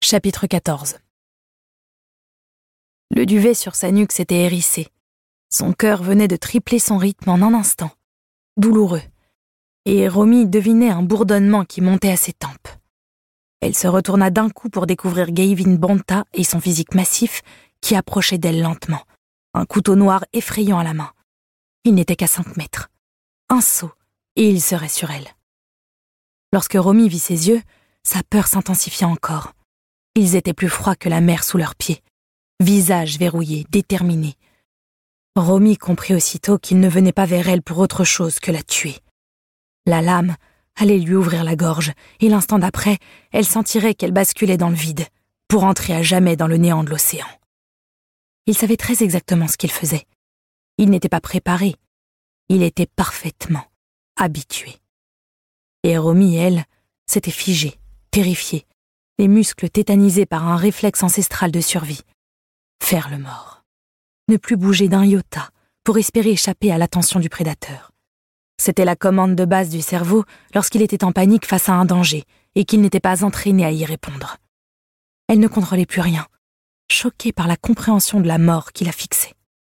Chapitre 14. Le duvet sur sa nuque s'était hérissé. Son cœur venait de tripler son rythme en un instant, douloureux, et Romy devinait un bourdonnement qui montait à ses tempes. Elle se retourna d'un coup pour découvrir Gavin Bonta et son physique massif qui approchait d'elle lentement, un couteau noir effrayant à la main. Il n'était qu'à 5 mètres. Un saut, et il serait sur elle. Lorsque Romy vit ses yeux, sa peur s'intensifia encore. Ils étaient plus froids que la mer sous leurs pieds, visage verrouillé, déterminé. Romy comprit aussitôt qu'il ne venait pas vers elle pour autre chose que la tuer. La lame allait lui ouvrir la gorge, et l'instant d'après, elle sentirait qu'elle basculait dans le vide, pour entrer à jamais dans le néant de l'océan. Il savait très exactement ce qu'il faisait. Il n'était pas préparé, il était parfaitement habitué. Et Romy, elle, s'était figée, terrifiée, les muscles tétanisés par un réflexe ancestral de survie. Faire le mort. Ne plus bouger d'un iota pour espérer échapper à l'attention du prédateur. C'était la commande de base du cerveau lorsqu'il était en panique face à un danger et qu'il n'était pas entraîné à y répondre. Elle ne contrôlait plus rien, choquée par la compréhension de la mort qui la fixait.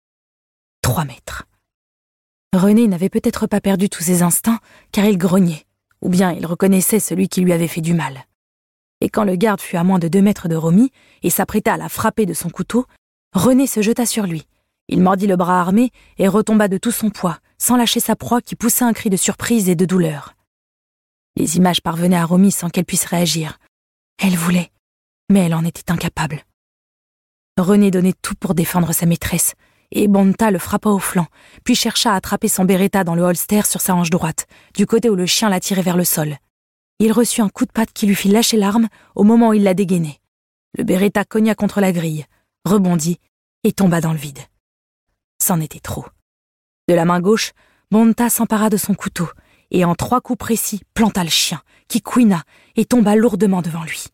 3 mètres. René n'avait peut-être pas perdu tous ses instincts car il grognait, ou bien il reconnaissait celui qui lui avait fait du mal. Et quand le garde fut à moins de 2 mètres de Romy et s'apprêta à la frapper de son couteau, René se jeta sur lui. Il mordit le bras armé et retomba de tout son poids, sans lâcher sa proie qui poussait un cri de surprise et de douleur. Les images parvenaient à Romy sans qu'elle puisse réagir. Elle voulait, mais elle en était incapable. René donnait tout pour défendre sa maîtresse, et Bonta le frappa au flanc, puis chercha à attraper son Beretta dans le holster sur sa hanche droite, du côté où le chien la tirait vers le sol. Il reçut un coup de patte qui lui fit lâcher l'arme au moment où il la dégainait. Le Beretta cogna contre la grille, rebondit et tomba dans le vide. C'en était trop. De la main gauche, Bonta s'empara de son couteau et en 3 coups précis planta le chien, qui couina et tomba lourdement devant lui.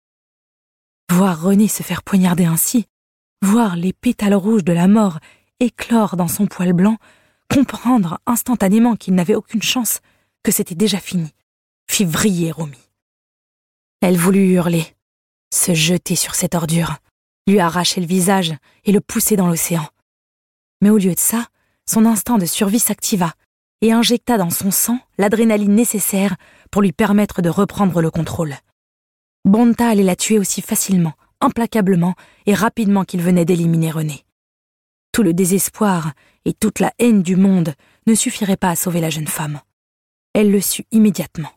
Voir René se faire poignarder ainsi, voir les pétales rouges de la mort éclore dans son poil blanc, comprendre instantanément qu'il n'avait aucune chance, que c'était déjà fini, fit vriller Romy. Elle voulut hurler, se jeter sur cette ordure, lui arracher le visage et le pousser dans l'océan. Mais au lieu de ça, son instinct de survie s'activa et injecta dans son sang l'adrénaline nécessaire pour lui permettre de reprendre le contrôle. Bonta allait la tuer aussi facilement, implacablement et rapidement qu'il venait d'éliminer René. Tout le désespoir et toute la haine du monde ne suffiraient pas à sauver la jeune femme. Elle le sut immédiatement.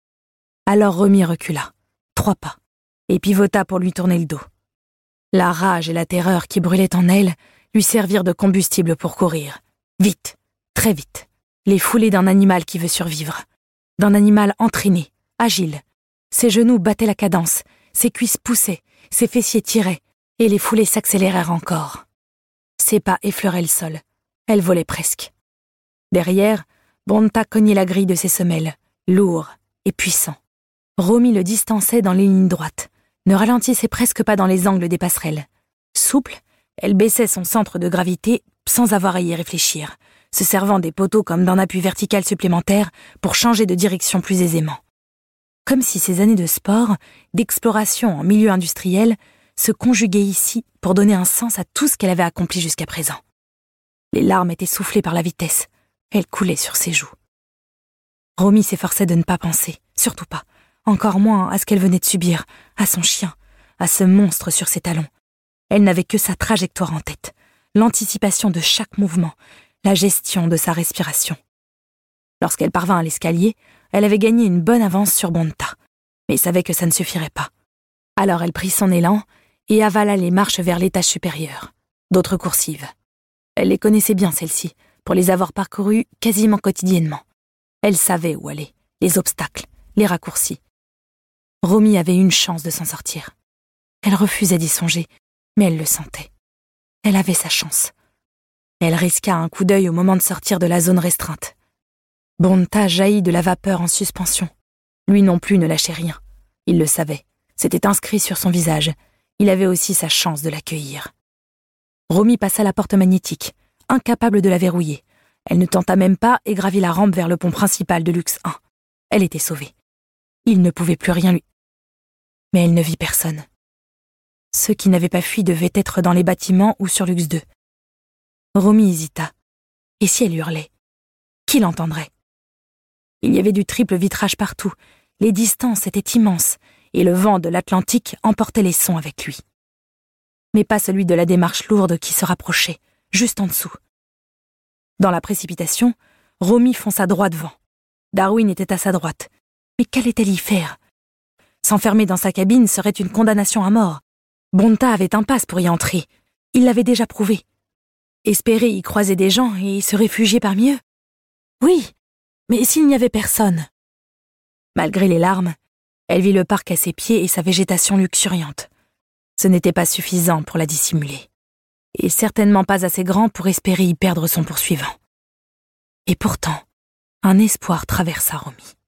Alors Romy recula, 3 pas, et pivota pour lui tourner le dos. La rage et la terreur qui brûlaient en elle lui servirent de combustible pour courir. Vite, très vite, les foulées d'un animal qui veut survivre. D'un animal entraîné, agile. Ses genoux battaient la cadence, ses cuisses poussaient, ses fessiers tiraient, et les foulées s'accélérèrent encore. Ses pas effleuraient le sol. Elle volait presque. Derrière, Bonta cognait la grille de ses semelles, lourd et puissant. Romy le distançait dans les lignes droites, ne ralentissait presque pas dans les angles des passerelles. Souple, elle baissait son centre de gravité sans avoir à y réfléchir, se servant des poteaux comme d'un appui vertical supplémentaire pour changer de direction plus aisément. Comme si ces années de sport, d'exploration en milieu industriel, se conjuguaient ici pour donner un sens à tout ce qu'elle avait accompli jusqu'à présent. Les larmes étaient soufflées par la vitesse, elles coulaient sur ses joues. Romy s'efforçait de ne pas penser, surtout pas, encore moins à ce qu'elle venait de subir, à son chien, à ce monstre sur ses talons. Elle n'avait que sa trajectoire en tête, l'anticipation de chaque mouvement, la gestion de sa respiration. Lorsqu'elle parvint à l'escalier, elle avait gagné une bonne avance sur Bonta, mais savait que ça ne suffirait pas. Alors elle prit son élan et avala les marches vers l'étage supérieur, d'autres coursives. Elle les connaissait bien, celles-ci, pour les avoir parcourues quasiment quotidiennement. Elle savait où aller, les obstacles, les raccourcis. Romy avait une chance de s'en sortir. Elle refusait d'y songer, mais elle le sentait. Elle avait sa chance. Elle risqua un coup d'œil au moment de sortir de la zone restreinte. Bonta jaillit de la vapeur en suspension. Lui non plus ne lâchait rien. Il le savait. C'était inscrit sur son visage. Il avait aussi sa chance de l'accueillir. Romy passa la porte magnétique, incapable de la verrouiller. Elle ne tenta même pas et gravit la rampe vers le pont principal de Luxe 1. Elle était sauvée. Il ne pouvait plus rien lui... Mais elle ne vit personne. Ceux qui n'avaient pas fui devaient être dans les bâtiments ou sur Lux 2. Romy hésita. Et si elle hurlait? Qui l'entendrait? Il y avait du triple vitrage partout, les distances étaient immenses, et le vent de l'Atlantique emportait les sons avec lui. Mais pas celui de la démarche lourde qui se rapprochait, juste en dessous. Dans la précipitation, Romy fonça droit devant. Darwin était à sa droite. Mais qu'allait-elle y faire? S'enfermer dans sa cabine serait une condamnation à mort. Bonta avait un passe pour y entrer. Il l'avait déjà prouvé. Espérer y croiser des gens et se réfugier parmi eux? Oui, mais s'il n'y avait personne? Malgré les larmes, elle vit le parc à ses pieds et sa végétation luxuriante. Ce n'était pas suffisant pour la dissimuler. Et certainement pas assez grand pour espérer y perdre son poursuivant. Et pourtant, un espoir traversa Romy.